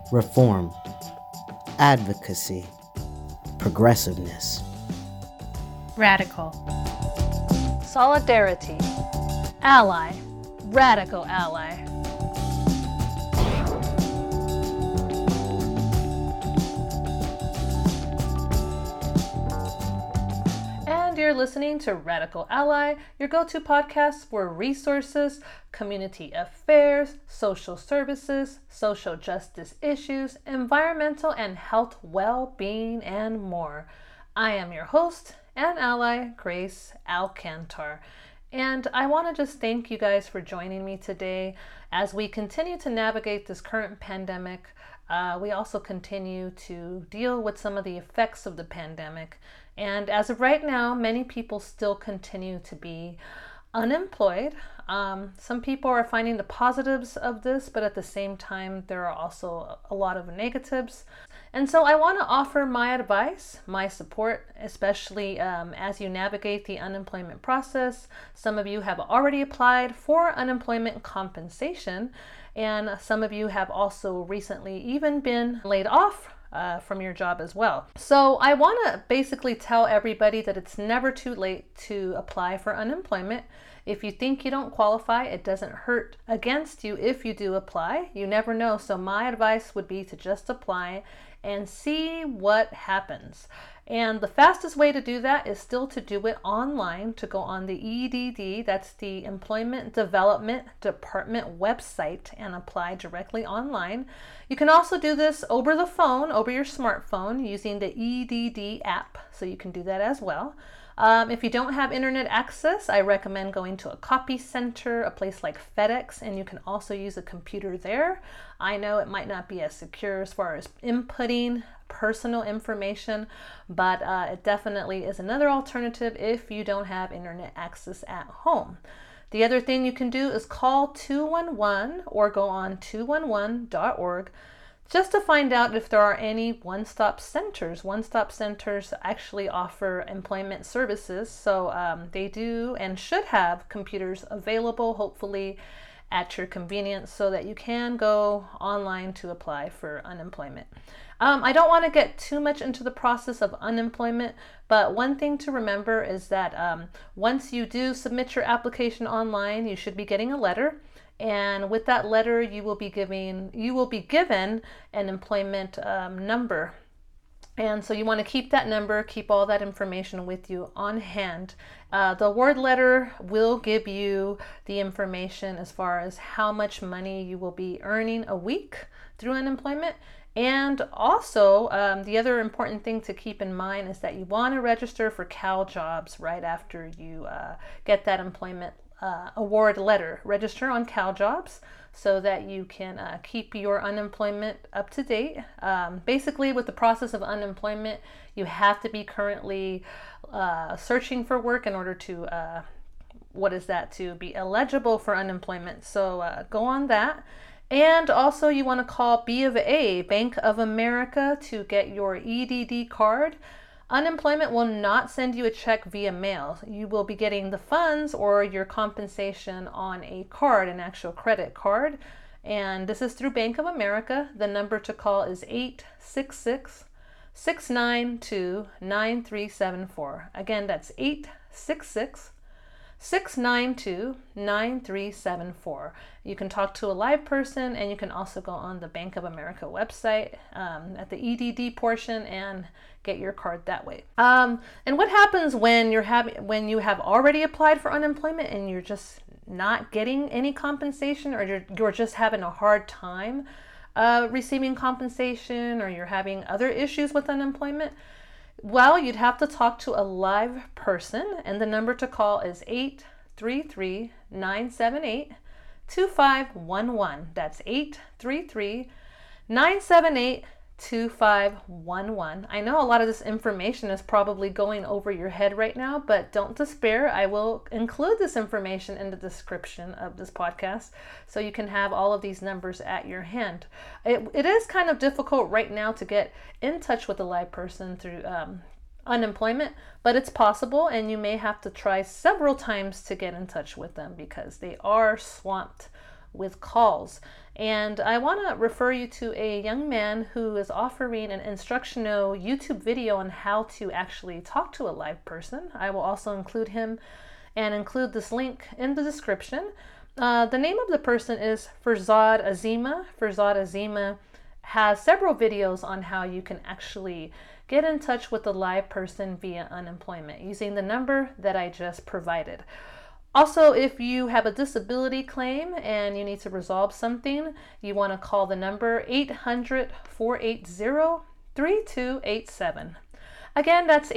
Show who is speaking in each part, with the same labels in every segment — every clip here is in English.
Speaker 1: reform, advocacy, progressiveness.
Speaker 2: Radical. Solidarity. Ally. Radical ally. And you're listening to Radical Ally, your go-to podcast for resources, community affairs, social services, social justice issues, environmental and health well-being, and more. I am your host and ally, Grace Alcantar. And I want to just thank you guys for joining me today as we continue to navigate this current pandemic. We also continue to deal with some of the effects of the pandemic. And as of right now, many people still continue to be unemployed. Some people are finding the positives of this, but at the same time, there are also a lot of negatives. And so I want to offer my advice, my support, especially as you navigate the unemployment process. Some of you have already applied for unemployment compensation, and some of you have also recently even been laid off from your job as well. So I want to basically tell everybody that it's never too late to apply for unemployment. If you think you don't qualify, it doesn't hurt against you if you do apply. You never know. So my advice would be to just apply and see what happens. And the fastest way to do that is still to do it online, to go on the EDD, that's the Employment Development Department website, and apply directly online. You can also do this over the phone, over your smartphone, using the EDD app, so you can do that as well. If you don't have internet access, I recommend going to a copy center, a place like FedEx, and you can also use a computer there. I know it might not be as secure as far as inputting personal information, but it definitely is another alternative if you don't have internet access at home. The other thing you can do is call 211 or go on 211.org just to find out if there are any one-stop centers. One-stop centers actually offer employment services, so they do and should have computers available, hopefully at your convenience, so that you can go online to apply for unemployment. I don't want to get too much into the process of unemployment, but one thing to remember is that once you do submit your application online, you should be getting a letter. And with that letter, you will be given an employment number. And so you want to keep that number, keep all that information with you on hand. The award letter will give you the information as far as how much money you will be earning a week through unemployment. And also, the other important thing to keep in mind is that you want to register for CalJobs right after you get that employment award letter. Register on CalJobs so that you can keep your unemployment up to date. Basically, with the process of unemployment, you have to be currently searching for work in order to, to be eligible for unemployment. So go on that. And also you want to call B of A, Bank of America, to get your EDD card. Unemployment will not send you a check via mail. You will be getting the funds or your compensation on a card, an actual credit card. And this is through Bank of America. The number to call is 866-692-9374. Again, that's 866-692-9374. You can talk to a live person, and you can also go on the Bank of America website at the EDD portion and get your card that way. And what happens when you have already applied for unemployment and you're just not getting any compensation, or you're just having a hard time receiving compensation, or you're having other issues with unemployment? Well, you'd have to talk to a live person, and the number to call is 833-978-2511. That's 833-978-2511. I know a lot of this information is probably going over your head right now, but don't despair. I will include this information in the description of this podcast so you can have all of these numbers at your hand. It is kind of difficult right now to get in touch with a live person through unemployment, but it's possible, and you may have to try several times to get in touch with them because they are swamped with calls. And I want to refer you to a young man who is offering an instructional YouTube video on how to actually talk to a live person. I will also include him and include this link in the description. The name of the person is Farzad Azima. Farzad Azima has several videos on how you can actually get in touch with a live person via unemployment using the number that I just provided. Also, if you have a disability claim and you need to resolve something, you want to call the number 800-480-3287. Again, that's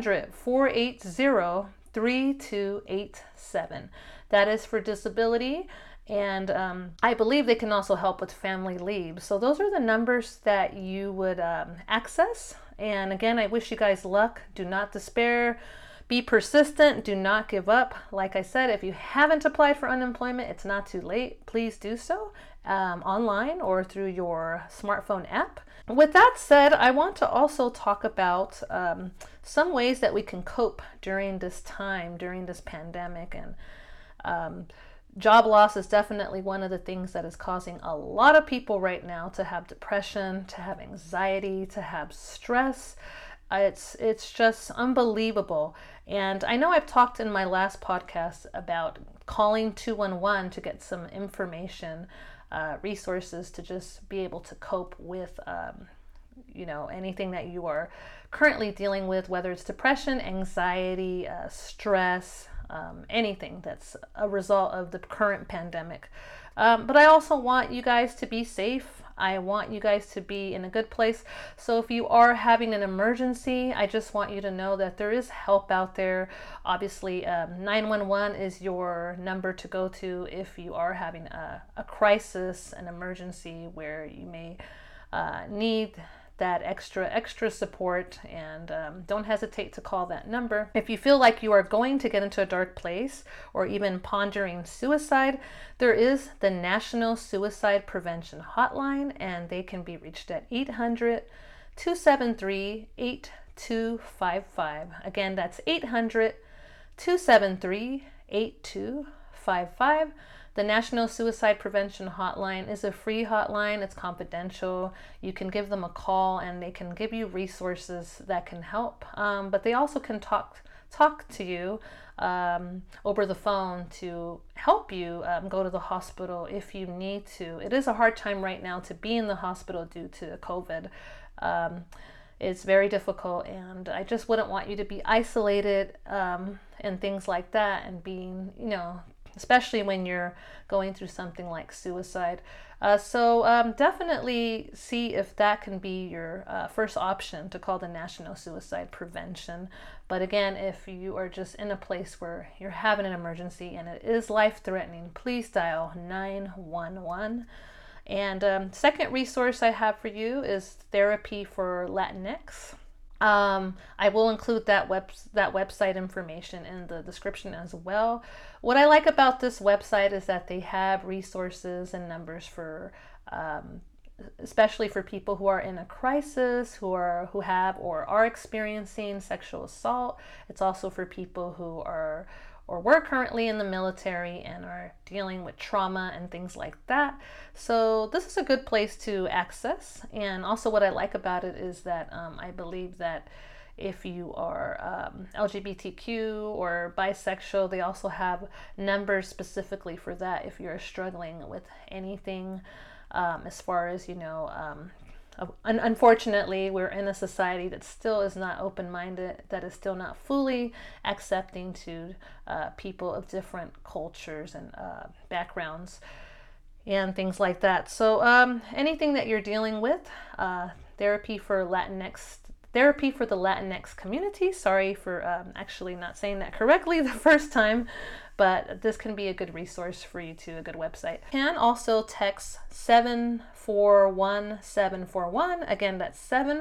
Speaker 2: 800-480-3287. That is for disability, and I believe they can also help with family leave. So those are the numbers that you would access. And again, I wish you guys luck. Do not despair. Be persistent. Do not give up. Like I said, if you haven't applied for unemployment, it's not too late. Please do so online or through your smartphone app. With that said, I want to also talk about some ways that we can cope during this time, during this pandemic. And job loss is definitely one of the things that is causing a lot of people right now to have depression, to have anxiety, to have stress. It's just unbelievable. And I know I've talked in my last podcast about calling 211 to get some information, resources to just be able to cope with anything that you are currently dealing with, whether it's depression, anxiety, stress, anything that's a result of the current pandemic. But I also want you guys to be safe. I want you guys to be in a good place. So if you are having an emergency, I just want you to know that there is help out there. Obviously, 911 is your number to go to if you are having a crisis, an emergency where you may need that extra support, and don't hesitate to call that number. If you feel like you are going to get into a dark place or even pondering suicide, there is the National Suicide Prevention Hotline, and they can be reached at 800-273-8255. Again, that's 800-273-8255. The National Suicide Prevention Hotline is a free hotline. It's confidential. You can give them a call and they can give you resources that can help. But they also can talk to you over the phone to help you go to the hospital if you need to. It is a hard time right now to be in the hospital due to COVID. It's very difficult, and I just wouldn't want you to be isolated and things like that, and being, especially when you're going through something like suicide. So definitely see if that can be your first option, to call the National Suicide Prevention. But again, if you are just in a place where you're having an emergency and it is life-threatening, please dial 911. And second resource I have for you is Therapy for Latinx. I will include that website information in the description as well. What I like about this website is that they have resources and numbers for especially for people who are in a crisis, who have or are experiencing sexual assault. It's also for people who are or were currently in the military and are dealing with trauma and things like that. So this is a good place to access. And also what I like about it is that I believe that if you are LGBTQ or bisexual, they also have numbers specifically for that if you're struggling with anything as far as, unfortunately, we're in a society that still is not open-minded, that is still not fully accepting to people of different cultures and backgrounds and things like that. So anything that you're dealing with, therapy for the Latinx community. Sorry for actually not saying that correctly the first time, but this can be a good resource for you too, a good website. You can also text 741-741. Again, that's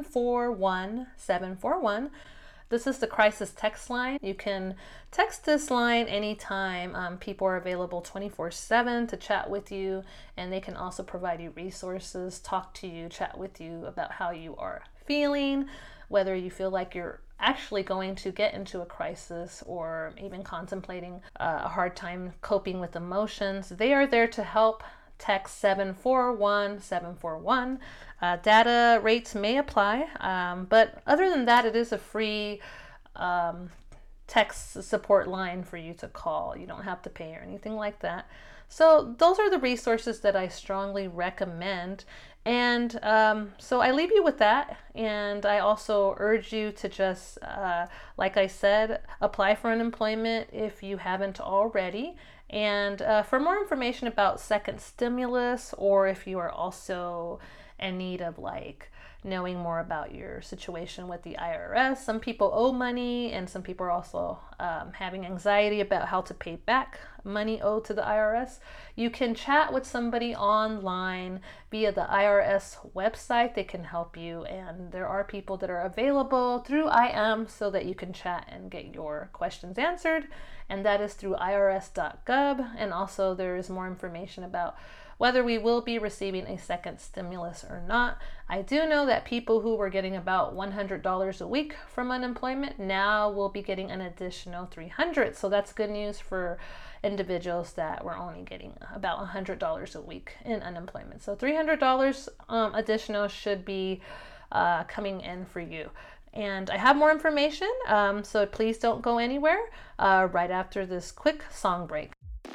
Speaker 2: 741-741. This is the crisis text line. You can text this line anytime. People are available 24/7 to chat with you, and they can also provide you resources, talk to you, chat with you about how you are feeling, whether you feel like you're actually going to get into a crisis or even contemplating a hard time coping with emotions. They are there to help. text 741-741. Data rates may apply, but other than that, it is a free text support line for you to call. You don't have to pay or anything like that. So those are the resources that I strongly recommend. And so I leave you with that. And I also urge you to just, like I said, apply for unemployment if you haven't already. And for more information about second stimulus, or if you are also in need of knowing more about your situation with the IRS. Some people owe money, and some people are also having anxiety about how to pay back money owed to the IRS. You can chat with somebody online via the IRS website. They can help you, and there are people that are available through IM so that you can chat and get your questions answered, and that is through irs.gov. And also there is more information about whether we will be receiving a second stimulus or not. I do know that people who were getting about $100 a week from unemployment now will be getting an additional $300. So that's good news for individuals that were only getting about $100 a week in unemployment. So $300 additional should be coming in for you. And I have more information, so please don't go anywhere right after this quick song break.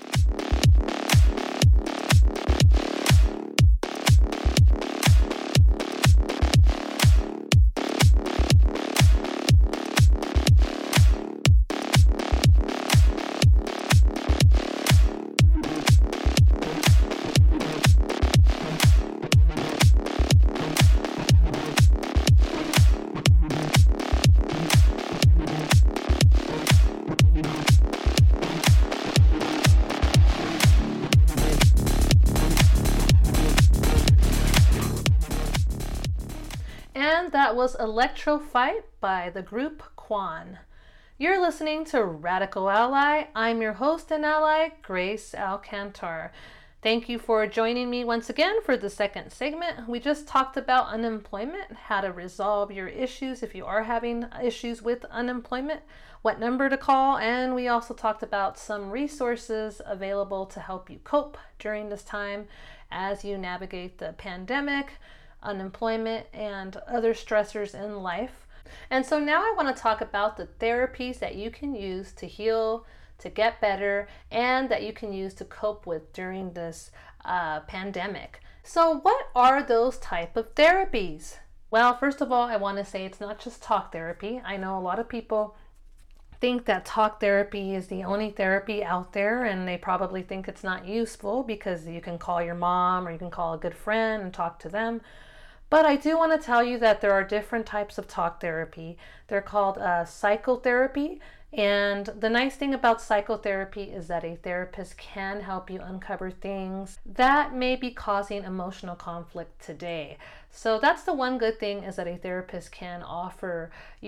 Speaker 2: And that was Electro-Fight by the group Quan. You're listening to Radical Ally. I'm your host and ally, Grace Alcantar. Thank you for joining me once again for the second segment. We just talked about unemployment, how to resolve your issues if you are having issues with unemployment, what number to call, and we also talked about some resources available to help you cope during this time as you navigate the pandemic, unemployment, and other stressors in life. And so now I want to talk about the therapies that you can use to heal, to get better, and that you can use to cope with during this pandemic. So what are those type of therapies? Well, first of all, I want to say it's not just talk therapy. I know a lot of people think that talk therapy is the only therapy out there, and they probably think it's not useful because you can call your mom or you can call a good friend and talk to them. But I do want to tell you that there are different types of talk therapy. They're called psychotherapy. And the nice thing about psychotherapy is that a therapist can help you uncover things that may be causing emotional conflict today. So that's the one good thing, is that a therapist can offer,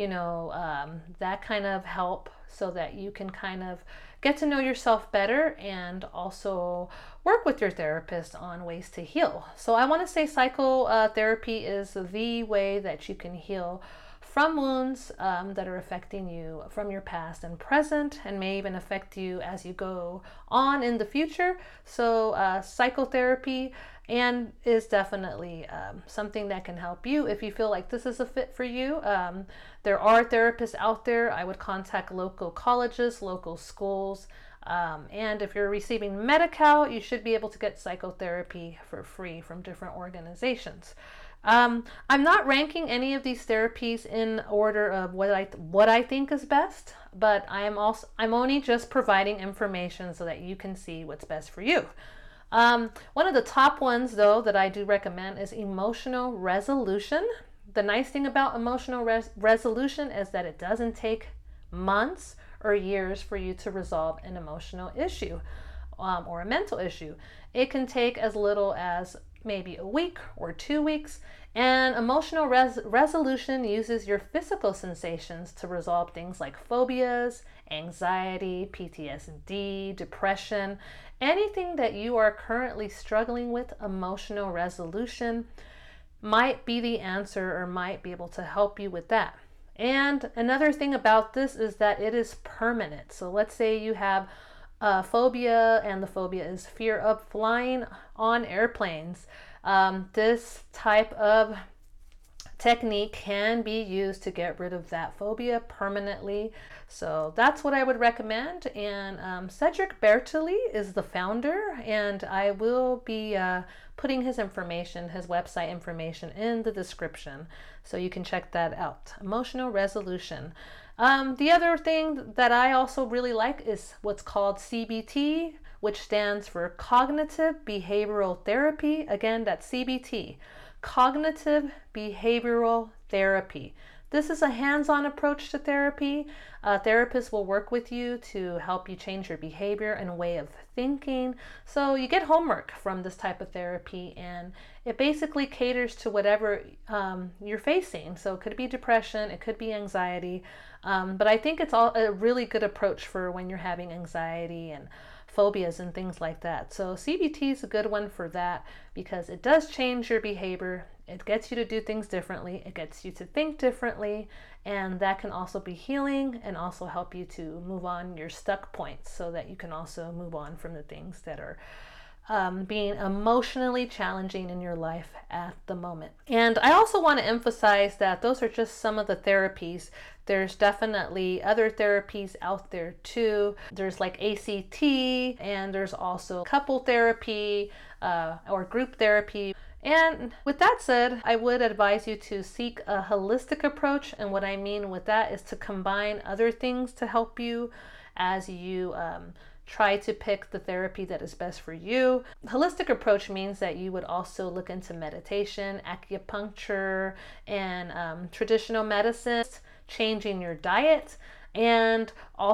Speaker 2: that kind of help so that you can kind of get to know yourself better and also work with your therapist on ways to heal. So I want to say psychotherapy is the way that you can heal from wounds that are affecting you from your past and present, and may even affect you as you go on in the future. So psychotherapy is definitely something that can help you if you feel like this is a fit for you. There are therapists out there. I would contact local colleges, local schools, and if you're receiving Medi-Cal, you should be able to get psychotherapy for free from different organizations. I'm not ranking any of these therapies in order of what I think is best, but I'm only just providing information so that you can see what's best for you. One of the top ones, though, that I do recommend is emotional resolution. The nice thing about emotional resolution is that it doesn't take months or years for you to resolve an emotional issue or a mental issue. It can take as little as maybe a week or 2 weeks. And emotional resolution uses your physical sensations to resolve things like phobias, anxiety, PTSD, depression, anything that you are currently struggling with. Emotional resolution might be the answer or might be able to help you with that. And another thing about this is that it is permanent. So let's say you have phobia, and the phobia is fear of flying on airplanes. This type of technique can be used to get rid of that phobia permanently. So that's what I would recommend. And Cedric Bertoli is the founder, and I will be putting his information, his website information, in the description, so you can check that out. Emotional resolution. The other thing that I also really like is what's called CBT, which stands for Cognitive Behavioral Therapy. Again, that's CBT, Cognitive Behavioral Therapy. This is a hands-on approach to therapy. Therapists will work with you to help you change your behavior and way of thinking. So you get homework from this type of therapy, and it basically caters to whatever you're facing. So it could be depression, it could be anxiety, but I think it's all a really good approach for when you're having anxiety and phobias and things like that. So CBT is a good one for that because it does change your behavior. It gets you to do things differently. It gets you to think differently, and that can also be healing and also help you to move on your stuck points so that you can also move on from the things that are being emotionally challenging in your life at the moment. And I also want to emphasize that those are just some of the therapies. There's definitely other therapies out there too. There's like ACT, and there's also couple therapy or group therapy. And with that said, I would advise you to seek a holistic approach. And what I mean with that is to combine other things to help you as you try to pick the therapy that is best for you. Holistic approach means that you would also look into meditation, acupuncture, and traditional medicine, changing your diet, and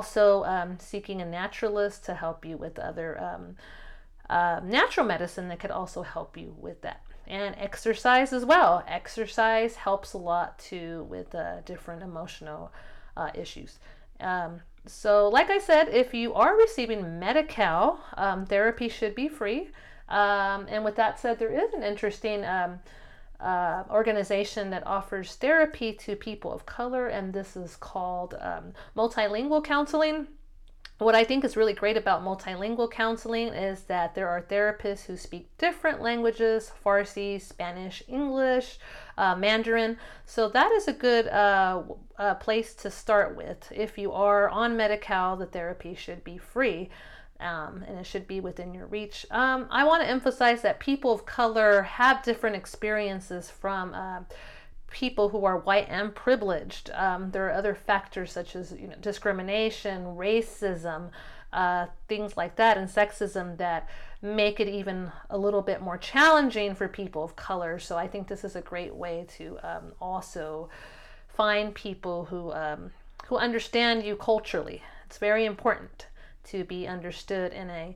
Speaker 2: also seeking a naturalist to help you with other natural medicine that could also help you with that. And exercise as well. Exercise helps a lot too with different emotional issues. So like I said, if you are receiving Medi-Cal, therapy should be free. And with that said, there is an interesting organization that offers therapy to people of color, and this is called multilingual counseling. What I think is really great about multilingual counseling is that there are therapists who speak different languages: Farsi, Spanish, English, Mandarin. So that is a good place to start with. If you are on Medi-Cal, the therapy should be free, and it should be within your reach. I want to emphasize that people of color have different experiences from people who are white and privileged. There are other factors such as discrimination, racism, things like that, and sexism that make it even a little bit more challenging for people of color. So I think this is a great way to also find people who understand you culturally. It's very important to be understood in a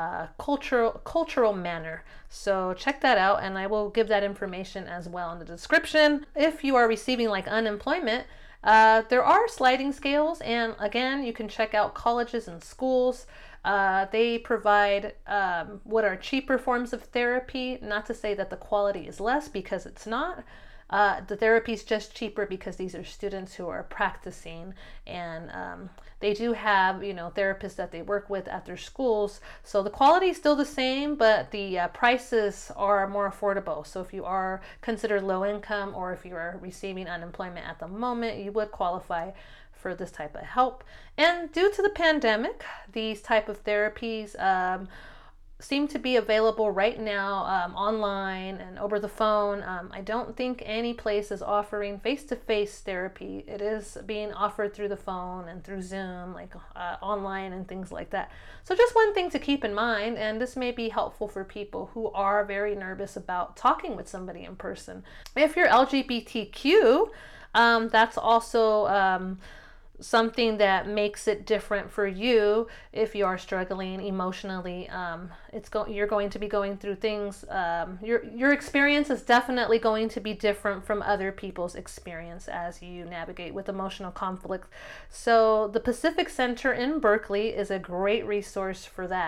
Speaker 2: cultural manner. So check that out, and I will give that information as well in the description. If you are receiving like unemployment, there are sliding scales, and again, you can check out colleges and schools. They provide what are cheaper forms of therapy. Not to say that the quality is less, because it's not. The therapy is just cheaper because these are students who are practicing, and they do have therapists that they work with at their schools. So the quality is still the same, but the prices are more affordable. So if you are considered low income, or if you are receiving unemployment at the moment, you would qualify for this type of help. And due to the pandemic, these type of therapies seem to be available right now online and over the phone. I don't think any place is offering face-to-face therapy. It is being offered through the phone and through Zoom, like online and things like that. So just one thing to keep in mind, and this may be helpful for people who are very nervous about talking with somebody in person. If you're LGBTQ, that's also something that makes it different for you. If you are struggling emotionally, you're going to be going through things. Your experience is definitely going to be different from other people's experience as you navigate with emotional conflict. So the Pacific Center in Berkeley is a great resource for that.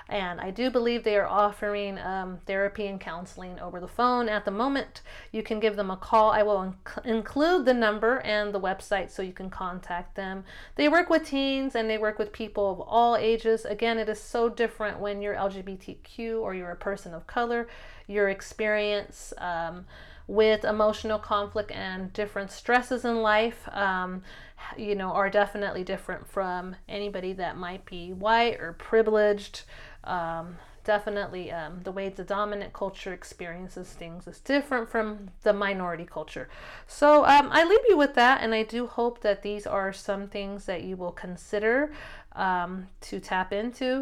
Speaker 2: And I do believe they are offering therapy and counseling over the phone at the moment. You can give them a call. I will include the number and the website so you can contact them. They work with teens and they work with people of all ages. Again, it is so different when you're LGBTQ or you're a person of color. Your experience with emotional conflict and different stresses in life, are definitely different from anybody that might be white or privileged. Definitely the way the dominant culture experiences things is different from the minority culture. So I leave you with that, and I do hope that these are some things that you will consider to tap into.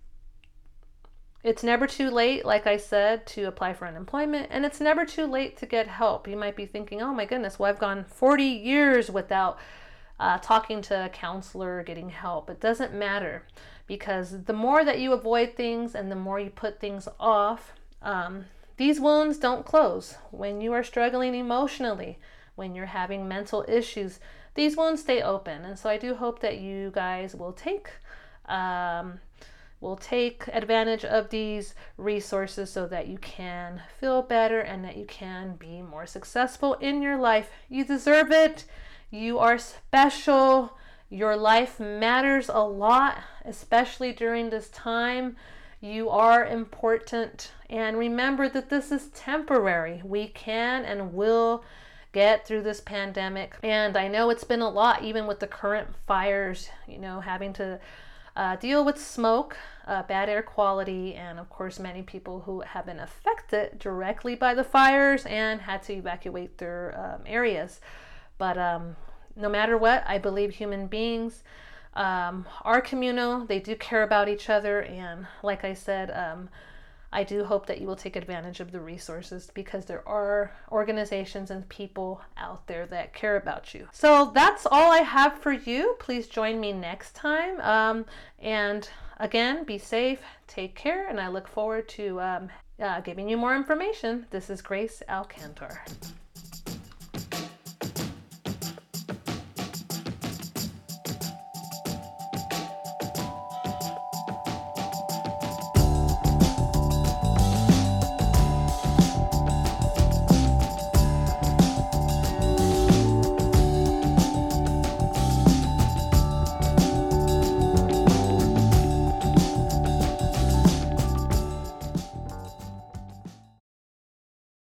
Speaker 2: It's never too late, like I said, to apply for unemployment, and it's never too late to get help. You might be thinking, oh my goodness, well, I've gone 40 years without talking to a counselor or getting help. It doesn't matter, because the more that you avoid things and the more you put things off, these wounds don't close. When you are struggling emotionally, when you're having mental issues, these wounds stay open. And so I do hope that you guys will take advantage of these resources so that you can feel better and that you can be more successful in your life. You deserve it. You are special. Your life matters a lot, especially during this time. You are important. And remember that this is temporary. We can and will get through this pandemic. And I know it's been a lot, even with the current fires, having to deal with smoke, bad air quality, and of course many people who have been affected directly by the fires and had to evacuate their areas. But no matter what, I believe human beings are communal. They do care about each other, and like I said, I do hope that you will take advantage of the resources, because there are organizations and people out there that care about you. So that's all I have for you. Please join me next time. And again, be safe, take care, and I look forward to giving you more information. This is Grace Alcantar.